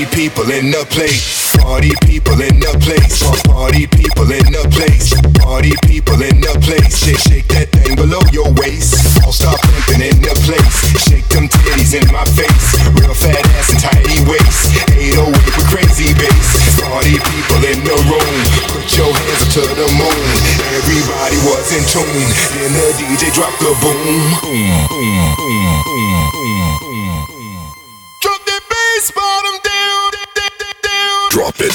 people in the place. Party people in the place. Party people in the place. Party people in the place. Shake, shake that thing below your waist. All stop pimping in the place. Shake them titties in my face. Real fat ass and tiny waist. 808 with crazy bass. Party people in the room. Put your hands up to the moon. Everybody was in tune. Then the DJ dropped the boom. Boom, boom, boom, boom, boom, boom. Drop that bass bottom down, down. Drop it.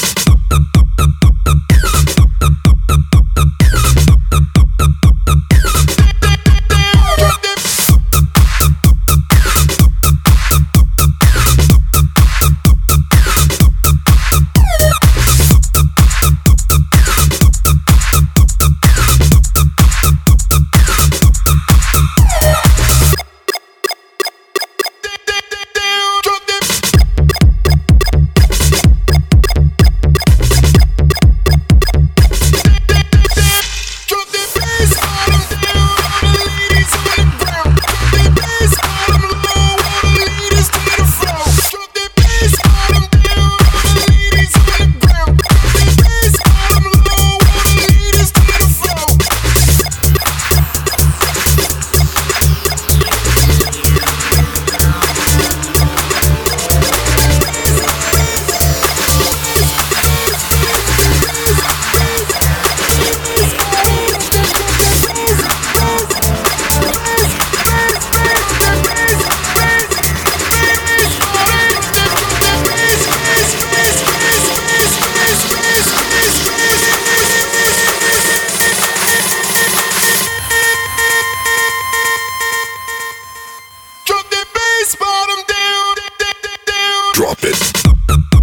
Drop it.